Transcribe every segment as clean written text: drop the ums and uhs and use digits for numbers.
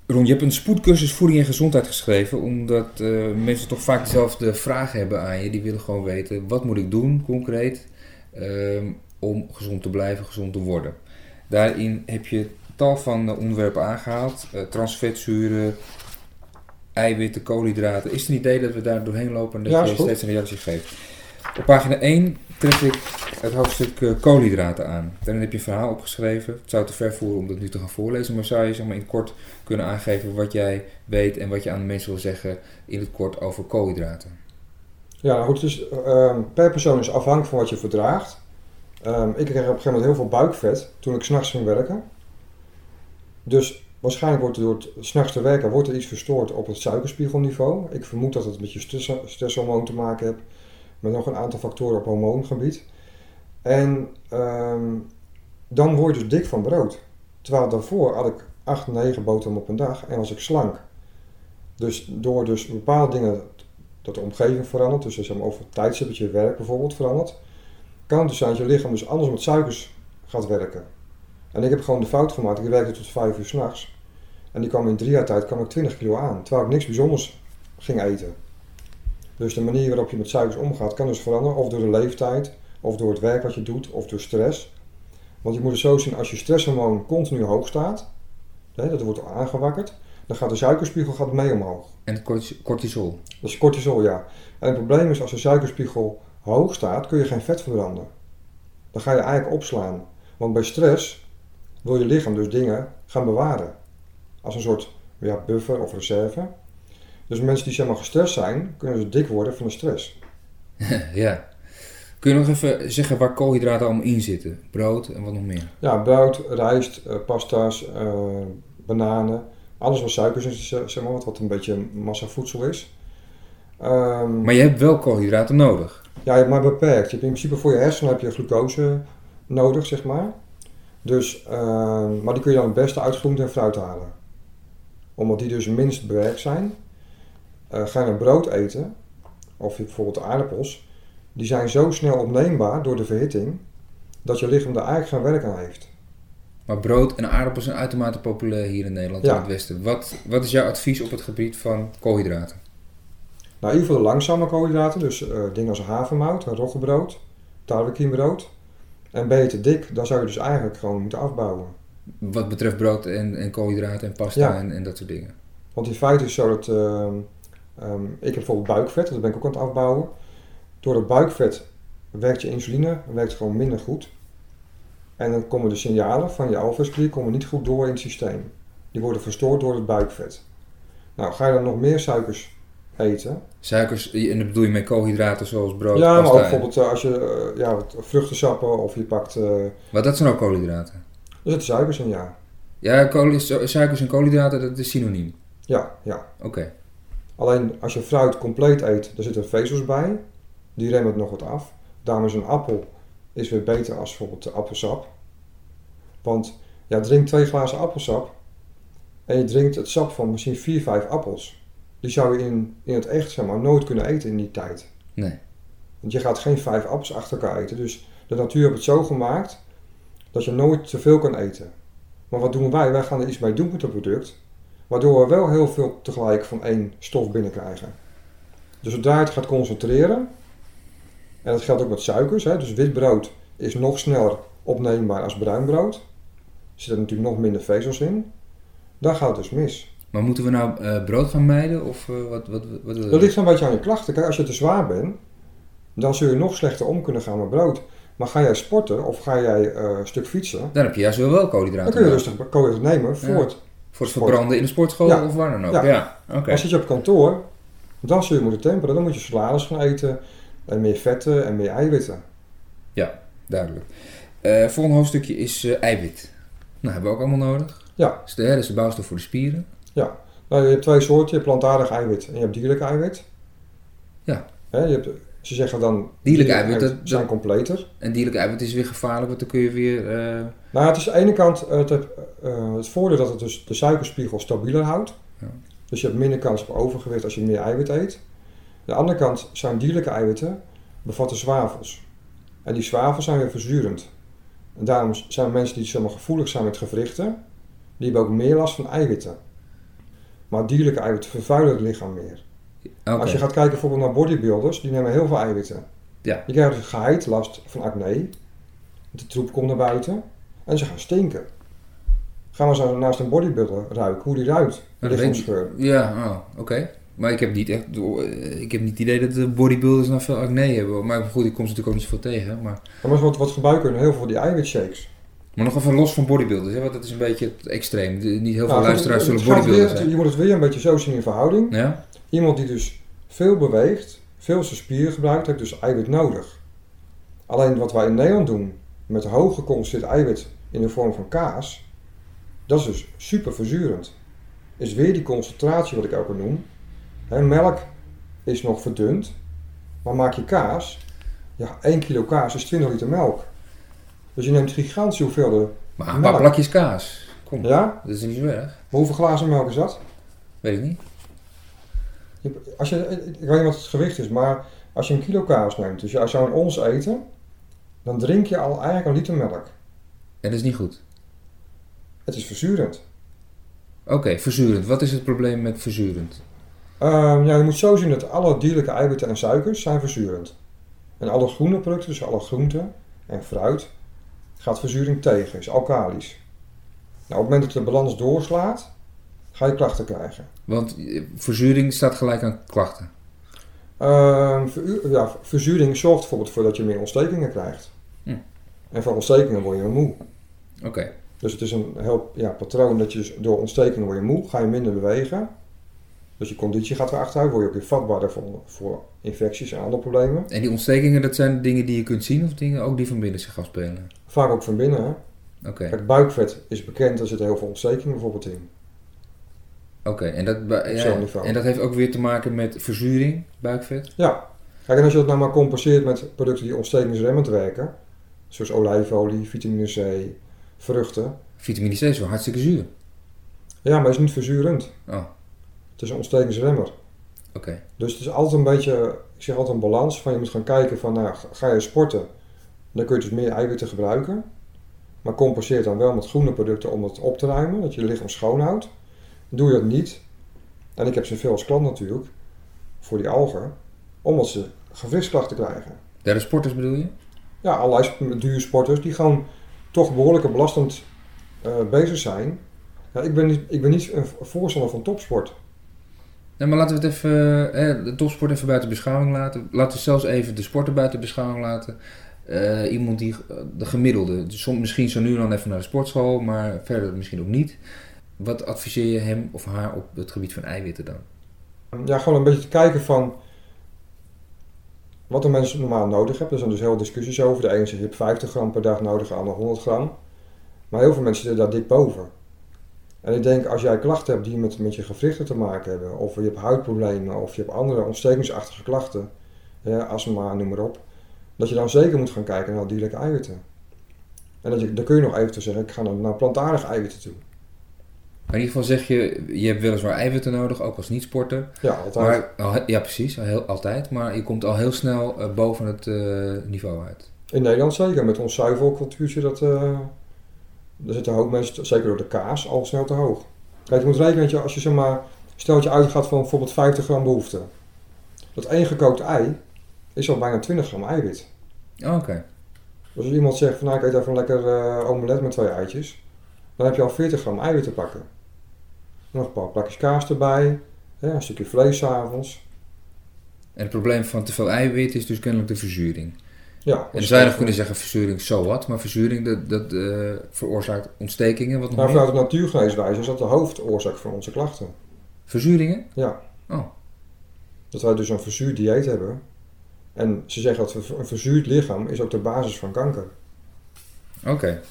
Ron, je hebt een spoedcursus voeding en gezondheid geschreven, omdat mensen toch vaak dezelfde vragen hebben aan je. Die willen gewoon weten, wat moet ik doen concreet om gezond te blijven, gezond te worden. Daarin heb je tal van onderwerpen aangehaald. Transvetzuren, eiwitten, koolhydraten. Is het een idee dat we daar doorheen lopen en dat je steeds een reactie geeft? Op pagina 1 tref ik het hoofdstuk koolhydraten aan. Daarin heb je een verhaal opgeschreven. Het zou te ver voeren om dat nu te gaan voorlezen, maar zou je zeg maar, in het kort kunnen aangeven wat jij weet en wat je aan de mensen wil zeggen in het kort over koolhydraten? Ja, goed, dus per persoon is afhankelijk van wat je verdraagt. Ik kreeg op een gegeven moment heel veel buikvet toen ik 's nachts ging werken. Dus waarschijnlijk wordt er door het 's nachts te werken wordt er iets verstoord op het suikerspiegelniveau. Ik vermoed dat het met je stresshormoon te maken heeft. Met nog een aantal factoren op hormoongebied. En dan word je dus dik van brood. Terwijl daarvoor had ik 8, 9 boterhammen op een dag en was ik slank. Dus door dus bepaalde dingen, dat de omgeving verandert, dus zeg maar over het tijdstip dat je werk bijvoorbeeld verandert, kan het dus zijn dat je lichaam dus anders met suikers gaat werken. En ik heb gewoon de fout gemaakt, ik werkte tot 5 uur 's nachts. En die kwam in 3 jaar tijd kwam ik 20 kilo aan, terwijl ik niks bijzonders ging eten. Dus de manier waarop je met suikers omgaat kan dus veranderen, of door de leeftijd, of door het werk wat je doet, of door stress. Want je moet het zo zien, als je stresshormoon continu hoog staat, dat wordt aangewakkerd, dan gaat de suikerspiegel mee omhoog. En het cortisol? Dat is cortisol, ja. En het probleem is, als de suikerspiegel hoog staat, kun je geen vet verbranden. Dan ga je eigenlijk opslaan. Want bij stress wil je lichaam dus dingen gaan bewaren. Als een soort buffer of reserve. Dus mensen die zeg maar gestrest zijn, kunnen dus dik worden van de stress. Ja. Kun je nog even zeggen waar koolhydraten allemaal in zitten? Brood en wat nog meer? Ja, brood, rijst, pasta's, bananen. Alles wat suikers is, zeg maar, wat een beetje massavoedsel is. Maar je hebt wel koolhydraten nodig? Ja, je hebt maar beperkt. Je hebt in principe voor je hersenen heb je glucose nodig, zeg maar. Dus, maar die kun je dan het beste uit groente en fruit halen. Omdat die dus minst bewerkt zijn. Ga je een brood eten, of bijvoorbeeld aardappels, die zijn zo snel opneembaar door de verhitting, dat je lichaam er eigenlijk geen werk aan heeft. Maar brood en aardappels zijn uitermate populair hier in Nederland en het Westen. Wat is jouw advies op het gebied van koolhydraten? Nou, in ieder geval de langzame koolhydraten, dus dingen als havermout, roggebrood, tarwekiembrood. En ben je te dik, dan zou je dus eigenlijk gewoon moeten afbouwen. Wat betreft brood en koolhydraten en pasta en dat soort dingen? Want in feite is het zo dat, ik heb bijvoorbeeld buikvet, dat ben ik ook aan het afbouwen. Door het buikvet werkt je insuline, werkt gewoon minder goed. En dan komen de signalen van je alvleesklier komen niet goed door in het systeem. Die worden verstoord door het buikvet. Nou, ga je dan nog meer suikers eten? Suikers, en dat bedoel je met koolhydraten zoals brood, ja, pasta? Ja, maar ook bijvoorbeeld als je vruchtensappen of je pakt... Maar dat zijn ook koolhydraten? Er zitten suikers in, ja. Ja, suikers en koolhydraten, dat is synoniem? Ja. Oké. Alleen als je fruit compleet eet, daar zitten vezels bij. Die remmen het nog wat af. Daarom is een appel weer beter als bijvoorbeeld appelsap. Want drink 2 glazen appelsap en je drinkt het sap van misschien 4, 5 appels. Die zou je in het echt zeg maar nooit kunnen eten in die tijd. Nee. Want je gaat geen 5 appels achter elkaar eten. Dus de natuur heeft het zo gemaakt dat je nooit te veel kan eten. Maar wat doen wij? Wij gaan er iets mee doen met het product. Waardoor we wel heel veel tegelijk van één stof binnenkrijgen. Dus zodra je het gaat concentreren, en dat geldt ook met suikers, dus wit brood is nog sneller opneembaar als bruin brood. Er zitten natuurlijk nog minder vezels in. Dan gaat het dus mis. Maar moeten we nou brood gaan mijden? Of wat dat ligt een beetje aan je klachten. Kijk, als je te zwaar bent, dan zul je nog slechter om kunnen gaan met brood. Maar ga jij sporten of ga jij een stuk fietsen, dan heb je juist wel koolhydraten. Dan kun je rustig koolhydraten nemen voor het verbranden in de sportschool of waar dan ook. Ja. Okay. Als zit je op kantoor, dan zul je moeten temperen. Dan moet je salades gaan eten en meer vetten en meer eiwitten. Ja, duidelijk. Volgende hoofdstukje is eiwit. Nou, hebben we ook allemaal nodig. Ja. Dat is de bouwstof voor de spieren. Ja. Nou, je hebt 2 soorten. Je hebt plantaardig eiwit en je hebt dierlijk eiwit. Ja. Ze zeggen dan dierlijk eiwit zijn completer. En dierlijk eiwit is weer gevaarlijk, want dan kun je weer... Nou, het is aan de ene kant het voordeel dat het dus de suikerspiegel stabieler houdt. Ja. Dus je hebt minder kans op overgewicht als je meer eiwit eet. Aan de andere kant zijn dierlijke eiwitten bevatten zwavels. En die zwavels zijn weer verzurend. En daarom zijn mensen die gevoelig zijn met gewrichten, die hebben ook meer last van eiwitten. Maar dierlijke eiwitten vervuilen het lichaam meer. Okay. Als je gaat kijken bijvoorbeeld naar bodybuilders, die nemen heel veel eiwitten. Ja. Die krijgen dus geheid last van acne. De troep komt naar buiten. En ze gaan stinken. Gaan we zo naast een bodybuilder ruiken, hoe die ruikt. Lichaamsgeur. Ja, oké. Maar ik heb niet het idee dat de bodybuilders nou veel acne hebben. Maar goed, ik kom ze natuurlijk ook niet zoveel tegen. Maar wat gebruiken heel veel van die eiwitshakes. Maar nog even los van bodybuilders, hè? Want dat is een beetje het extreem. Niet heel veel luisteraars zullen bodybuilders zijn. Je moet het weer een beetje zo zien in verhouding. Ja? Iemand die dus veel beweegt, veel zijn spieren gebruikt, heeft dus eiwit nodig. Alleen wat wij in Nederland doen, met hoog geconcentreerd eiwit in de vorm van kaas, dat is dus super verzurend. Is weer die concentratie wat ik ook al noem. Melk is nog verdund, maar maak je kaas, 1 kilo kaas is 20 liter melk. Dus je neemt gigantische hoeveelheden maar een paar plakjes kaas, kom, ja? Dat is niet zo erg. Maar hoeveel glazen melk is dat? Weet ik niet. Ik weet niet wat het gewicht is, maar als je een kilo kaas neemt, dus je zou een ons eten, dan drink je al eigenlijk een liter melk. En dat is niet goed? Het is verzurend. Oké, verzurend. Wat is het probleem met verzurend? Je moet zo zien dat alle dierlijke eiwitten en suikers zijn verzurend. En alle groene producten, dus alle groenten en fruit, gaat verzuring tegen, is alkalisch. Nou, op het moment dat de balans doorslaat, ga je klachten krijgen. Want verzuring staat gelijk aan klachten? Verzuring zorgt bijvoorbeeld voor dat je meer ontstekingen krijgt. En van ontstekingen word je moe. Oké. Dus het is een heel patroon dat je dus door ontstekingen word je moe, ga je minder bewegen. Dus je conditie gaat weer achteruit, word je ook weer vatbaarder voor infecties en andere problemen. En die ontstekingen, dat zijn dingen die je kunt zien of dingen ook die van binnen zich afspelen? Vaak ook van binnen. Hè? Oké. Kijk, buikvet is bekend, er zitten heel veel ontstekingen bijvoorbeeld in. Oké, en dat heeft ook weer te maken met verzuring, buikvet? Ja. Kijk, en als je dat nou maar compenseert met producten die ontstekingsremmend werken, zoals olijfolie, vitamine C, vruchten. Vitamine C is wel hartstikke zuur. Ja, maar het is niet verzurend. Oh. Het is een ontstekingsremmer. Oké. Dus het is altijd een beetje, ik zeg altijd een balans van je moet gaan kijken van, ga je sporten, dan kun je dus meer eiwitten gebruiken. Maar compenseer dan wel met groene producten om het op te ruimen, dat je lichaam schoon houdt. Doe je dat niet, en ik heb ze veel als klant natuurlijk, voor die algen, omdat ze gewrichtsklachten krijgen. Derde sporters bedoel je? Ja, allerlei duursporters die gewoon toch behoorlijk belastend bezig zijn. Ja, ik ben niet een voorstander van topsport. Nee, maar laten we het even, de topsport even buiten beschouwing laten. Laten we zelfs even de sporten buiten beschouwing laten. Iemand die, de gemiddelde, misschien zo nu dan even naar de sportschool, maar verder misschien ook niet. Wat adviseer je hem of haar op het gebied van eiwitten dan? Ja, gewoon een beetje te kijken van wat de mensen normaal nodig hebben. Er zijn dus heel discussies over. De ene zegt je hebt 50 gram per dag nodig, de ander 100 gram. Maar heel veel mensen zitten daar dik boven. En ik denk, als jij klachten hebt die met je gewrichten te maken hebben, of je hebt huidproblemen, of je hebt andere ontstekingsachtige klachten, astma, noem maar op, dat je dan zeker moet gaan kijken naar dierlijke eiwitten. En dan kun je nog even zeggen, ik ga naar plantaardige eiwitten toe. Maar in ieder geval zeg je hebt weliswaar eiwitten nodig, ook als niet-sporter. Ja, altijd. Ja, precies, altijd. Maar je komt al heel snel boven het niveau uit. In Nederland zeker, met ons zuivelcultuurtje, daar zitten een hoop mensen, zeker door de kaas, al snel te hoog. Kijk, je moet rekenen, als je stel dat je uitgaat van bijvoorbeeld 50 gram behoefte. Dat 1 gekookt ei is al bijna 20 gram eiwit. Oké. Dus als iemand zegt van ik eet even een lekker omelet met 2 eitjes, dan heb je al 40 gram eiwit te pakken. Nog een paar plakjes kaas erbij, een stukje vlees 's avonds. En het probleem van te veel eiwit is dus kennelijk de verzuring. Ja. En dan zou je nog kunnen zeggen verzuring, so what? Maar verzuring dat veroorzaakt ontstekingen. Wat nog vanuit de natuurgeneeswijze is dat de hoofdoorzaak van onze klachten. Verzuringen? Ja. Oh. Dat wij dus een verzuurd dieet hebben. En ze zeggen dat een verzuurd lichaam is ook de basis van kanker. Oké.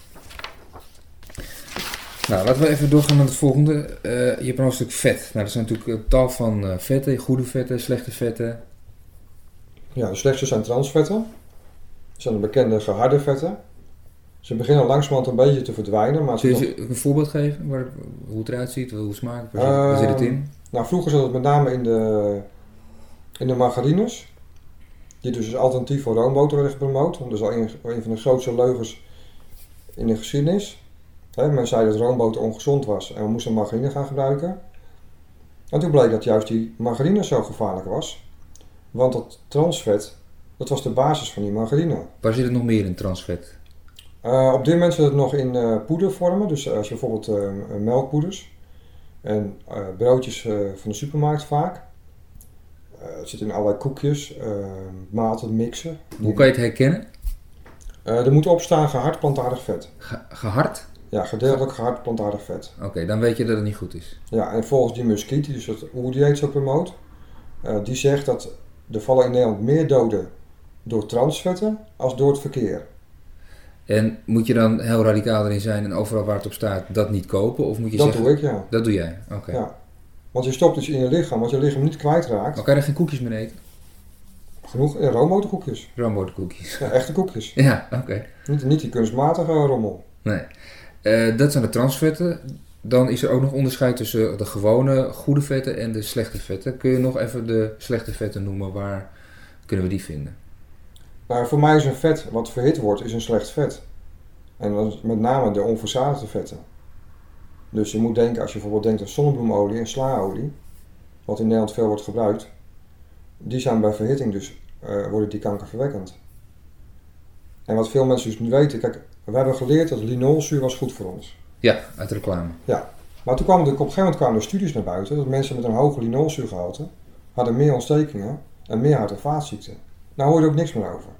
Nou, laten we even doorgaan naar het volgende. Je hebt een stuk vet. Nou, dat zijn natuurlijk tal van vetten, goede vetten, slechte vetten. Ja, de slechtste zijn transvetten. Dat zijn de bekende geharde vetten. Ze beginnen langzamerhand een beetje te verdwijnen. Maar kun je een voorbeeld geven? Hoe het eruit ziet, hoe het smaakt? Waar zit het in? Nou, vroeger zat het met name in de margarines. Die dus als alternatief voor roomboter werden gepromoot. Dat is al een van de grootste leugens in de geschiedenis. Men zei dat roomboter ongezond was en we moesten margarine gaan gebruiken. En toen bleek dat juist die margarine zo gevaarlijk was. Want dat transvet, dat was de basis van die margarine. Waar zit het nog meer in, transvet? Op dit moment zit het nog in poedervormen. Dus als je bijvoorbeeld melkpoeders en broodjes van de supermarkt vaak. Het zit in allerlei koekjes, maten, mixen. Hoe kan je het herkennen? Er moet op staan gehard plantaardig vet. Gehard? Ja, gedeeltelijk gehard plantaardig vet. Oké, dan weet je dat het niet goed is. Ja, en volgens die Muskiet, die dus het oerdieet zo promoot, die zegt dat er vallen in Nederland meer doden door transvetten als door het verkeer. En moet je dan heel radicaal erin zijn en overal waar het op staat dat niet kopen? Of moet je Dat zeggen... doe ik, ja. Dat doe jij, oké. Ja. Want je stopt iets in je lichaam, als je lichaam niet kwijtraakt. Maar kan je er geen koekjes meer eten? Genoeg roomboterkoekjes. Roomboterkoekjes. Ja, echte koekjes. Ja, oké. Niet die kunstmatige rommel. Nee. Dat zijn de transvetten. Dan is er ook nog onderscheid tussen de gewone goede vetten en de slechte vetten. Kun je nog even de slechte vetten noemen? Waar kunnen we die vinden? Nou, voor mij is een vet wat verhit wordt, is een slecht vet. En dat is met name de onverzadigde vetten. Dus je moet denken, als je bijvoorbeeld denkt aan zonnebloemolie en slaolie, wat in Nederland veel wordt gebruikt, die zijn bij verhitting dus, worden die kankerverwekkend. En wat veel mensen dus niet weten, kijk, we hebben geleerd dat linolzuur was goed voor ons. Ja, uit reclame. Ja, maar toen kwamen op een gegeven moment kwamen er studies naar buiten, dat mensen met een hoge linolzuurgehalte hadden meer ontstekingen en meer hart- en vaatziekten. Nou hoor je er ook niks meer over.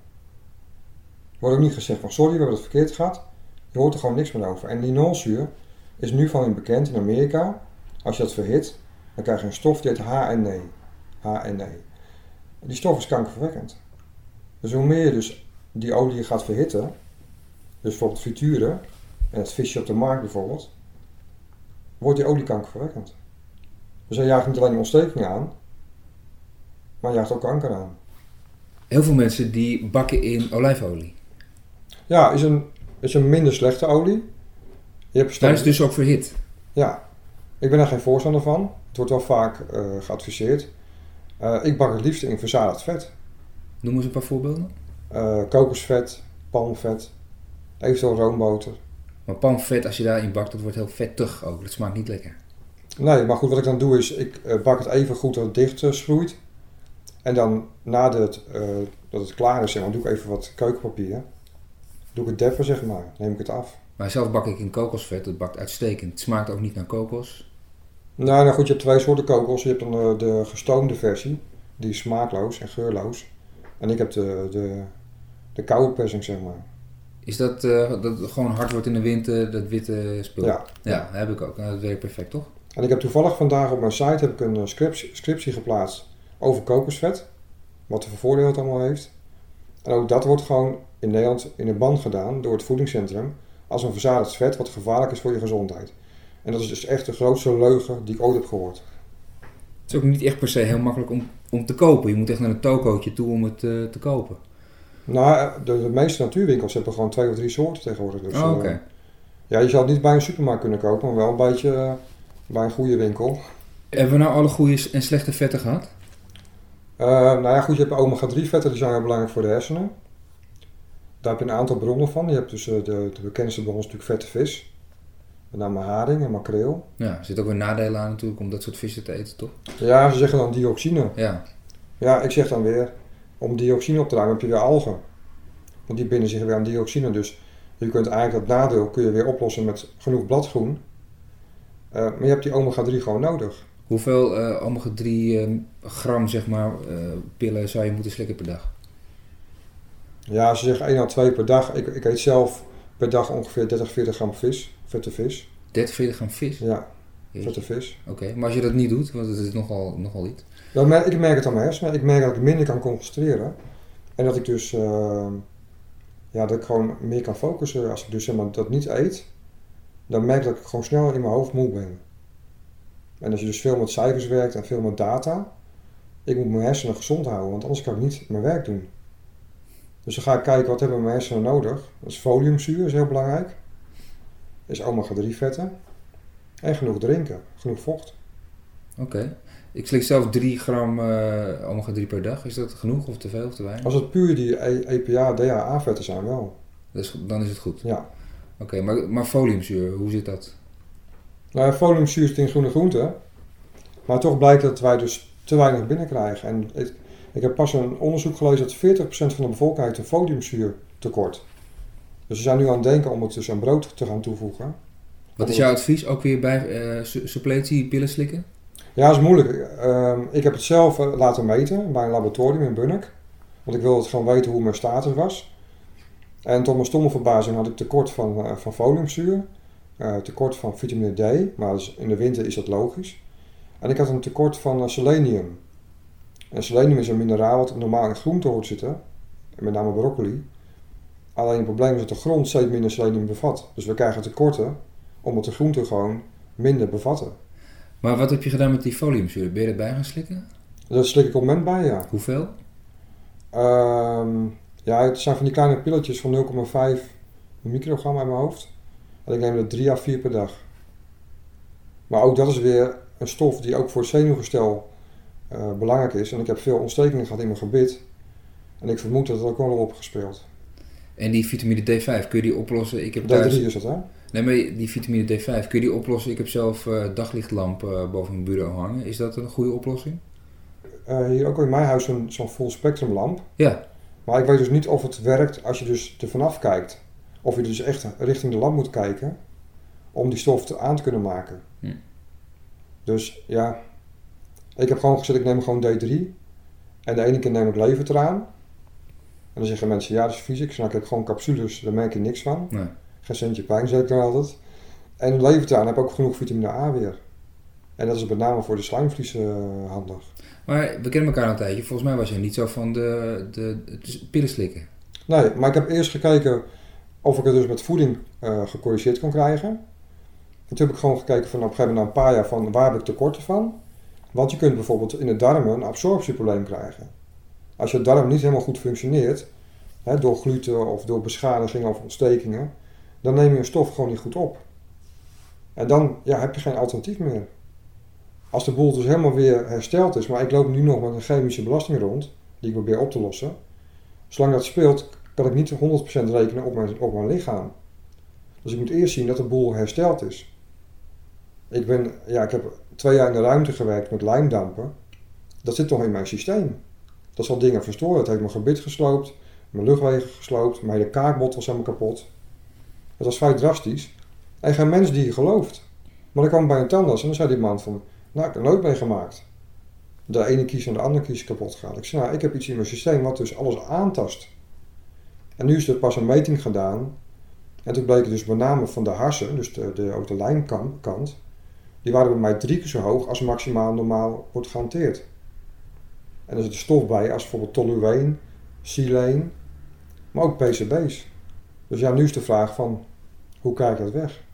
Er wordt ook niet gezegd van sorry, we hebben het verkeerd gehad. Je hoort er gewoon niks meer over. En linolzuur is nu van bekend in Amerika. Als je dat verhit, dan krijg je een stof die heet HNE. HNE. Die stof is kankerverwekkend. Dus hoe meer je dus die olie gaat verhitten, dus bijvoorbeeld frituren en het visje op de markt bijvoorbeeld, wordt die olie kankerverwekkend. Dus hij jaagt niet alleen ontsteking aan, maar jaagt ook kanker aan. Heel veel mensen die bakken in olijfolie. Ja, is een minder slechte olie. Je hebt Daar is het dus ook verhit. Ja, ik ben daar geen voorstander van. Het wordt wel vaak geadviseerd. Ik bak het liefst in verzadigd vet. Noem eens een paar voorbeelden. Kokosvet, palmvet, eventueel roomboter. Maar palmvet, als je daarin bakt, dat wordt heel vettig ook. Dat smaakt niet lekker. Nee, maar goed, wat ik dan doe is, ik bak het even goed dat het dicht schroeit. En dan nadat dat het klaar is, zeg maar, doe ik even wat keukenpapier. Doe ik het deppen, zeg maar, neem ik het af. Maar zelf bak ik in kokosvet, dat bakt uitstekend. Het smaakt ook niet naar kokos. Nou goed, je hebt twee soorten kokos. Je hebt dan de gestoomde versie, die is smaakloos en geurloos. En ik heb de koude persing, zeg maar. Is dat dat het gewoon hard wordt in de wind, dat witte spul? Ja. Ja, dat heb ik ook. Nou, dat werkt perfect, toch? En ik heb toevallig vandaag op mijn site heb ik een scriptie geplaatst over kokosvet. Wat voor voordeel het allemaal heeft. En ook dat wordt gewoon in Nederland in een ban gedaan door het voedingscentrum als een verzadigd vet wat gevaarlijk is voor je gezondheid. En dat is dus echt de grootste leugen die ik ooit heb gehoord. Het is ook niet echt per se heel makkelijk om te kopen. Je moet echt naar een tokootje toe om het te kopen. Nou, de meeste natuurwinkels hebben gewoon 2 of 3 soorten tegenwoordig. Dus, Oké. Ja, je zal het niet bij een supermarkt kunnen kopen, maar wel een beetje bij een goede winkel. Hebben we nou alle goede en slechte vetten gehad? Nou ja, goed, je hebt omega-3 vetten, die zijn heel belangrijk voor de hersenen. Daar heb je een aantal bronnen van. Je hebt dus de bekendste bron is natuurlijk vette vis. Met name haring en makreel. Ja, er zit ook weer nadelen aan natuurlijk om dat soort vissen te eten, toch? Ja, ze zeggen dan dioxine. Ja. Ja, ik zeg dan weer, om dioxine op te ruimen heb je weer algen. Want die binden zich weer aan dioxine. Dus je kunt eigenlijk dat nadeel kun je weer oplossen met genoeg bladgroen. Maar je hebt die omega-3 gewoon nodig. Hoeveel omega-3 gram, zeg maar, pillen zou je moeten slikken per dag? Ja, ze zeggen 1 à 2 per dag. Ik eet zelf per dag ongeveer 30, 40 gram vis. Vette vis. 30, 40 gram vis? Ja, Jeetje. vette vis. Oké, maar als je dat niet doet, want het is nogal iets. Ik merk het aan mijn hersenen. Ik merk dat ik minder kan concentreren. En dat ik dus dat ik gewoon meer kan focussen. Als ik dus zeg maar dat niet eet, dan merk ik dat ik gewoon snel in mijn hoofd moe ben. En als je dus veel met cijfers werkt en veel met data, ik moet mijn hersenen gezond houden, want anders kan ik niet mijn werk doen. Dus dan ga ik kijken, wat hebben mijn hersenen nodig? Dat is foliumzuur, is heel belangrijk. Is omega-3 vetten. En genoeg drinken, genoeg vocht. Oké. Ik slik zelf 3 gram omega-3 per dag. Is dat genoeg of te veel of te weinig? Als het puur die EPA, DHA vetten zijn wel. Dan is het goed? Ja. Oké, maar foliumzuur, hoe zit dat? Nou, foliumzuur zit in groene groenten. Maar toch blijkt dat wij dus te weinig binnenkrijgen. En ik heb pas een onderzoek gelezen dat 40% van de bevolking heeft een foliumzuurtekort. Dus we zijn nu aan het denken om het dus aan brood te gaan toevoegen. Wat is jouw advies? Ook weer bij suppletie, pillen slikken? Ja, dat is moeilijk. Ik heb het zelf laten meten bij een laboratorium in Bunnik. Want ik wilde het gewoon weten hoe mijn status was. En tot mijn stomme verbazing had ik tekort van foliumzuur. Tekort van vitamine D, maar dus in de winter is dat logisch. En ik had een tekort van selenium. En selenium is een mineraal wat normaal in groente hoort zitten. Met name broccoli. Alleen het probleem is dat de grond steeds minder selenium bevat. Dus we krijgen tekorten omdat de groenten gewoon minder bevatten. Maar wat heb je gedaan met die foliumzuur? Ben je erbij gaan slikken? Dat slik ik op het moment bij, ja. Hoeveel? Ja, het zijn van die kleine pilletjes van 0,5 microgram uit mijn hoofd. En ik neem er 3 à 4 per dag. Maar ook dat is weer een stof die ook voor het zenuwgestel belangrijk is. En ik heb veel ontstekingen gehad in mijn gebit. En ik vermoed dat het ook wel op gespeeld. En die vitamine D5, kun je die oplossen? Ik heb D3 thuis... is dat, hè? Nee, maar die vitamine D5, kun je die oplossen? Ik heb zelf daglichtlamp boven mijn bureau hangen. Is dat een goede oplossing? Hier ook in mijn huis zo'n full spectrum lamp. Ja. Maar ik weet dus niet of het werkt als je dus er vanaf kijkt. Of je dus echt richting de lamp moet kijken om die stof aan te kunnen maken. Dus ja, ik heb gewoon gezegd, ik neem gewoon D3. En de ene keer neem ik levertraan. En dan zeggen mensen, ja dat is vies. Ik zeg, nou, ik heb gewoon capsules, daar merk je niks van. Nee. Geen centje pijn, zeg ik dan altijd. En de levertraan heb ik ook genoeg vitamine A weer. En dat is met name voor de slijmvlies handig. Maar we kennen elkaar al een tijdje. Volgens mij was je niet zo van de pillen slikken. Nee, maar ik heb eerst gekeken of ik het dus met voeding gecorrigeerd kon krijgen. En toen heb ik gewoon gekeken van op een gegeven moment na een paar jaar van waar heb ik tekorten van. Want je kunt bijvoorbeeld in de darmen een absorptieprobleem krijgen. Als je darm niet helemaal goed functioneert, door gluten of door beschadigingen of ontstekingen, dan neem je een stof gewoon niet goed op. En dan heb je geen alternatief meer. Als de boel dus helemaal weer hersteld is, maar ik loop nu nog met een chemische belasting rond, die ik probeer op te lossen. Zolang dat speelt, kan ik niet 100% rekenen op mijn lichaam. Dus ik moet eerst zien dat de boel hersteld is. Ik heb 2 jaar in de ruimte gewerkt met lijmdampen. Dat zit toch in mijn systeem. Dat zal dingen verstoren. Het heeft mijn gebit gesloopt, mijn luchtwegen gesloopt, mijn hele kaakbot was helemaal kapot. Dat was vrij drastisch. En geen mens die je gelooft. Maar dan kwam ik bij een tandarts en dan zei die man van, nou ik heb er nooit mee gemaakt. De ene kies en de andere kies kapot gaat. Ik zei, nou ik heb iets in mijn systeem wat dus alles aantast. En nu is er pas een meting gedaan. En toen bleek dus met name van de harsen, dus ook de lijmkant, die waren bij mij 3 keer zo hoog als maximaal normaal wordt gehanteerd. En er zit een stof bij als bijvoorbeeld tolueen, sileen, maar ook PCB's. Dus ja, nu is de vraag van, hoe krijg ik dat weg?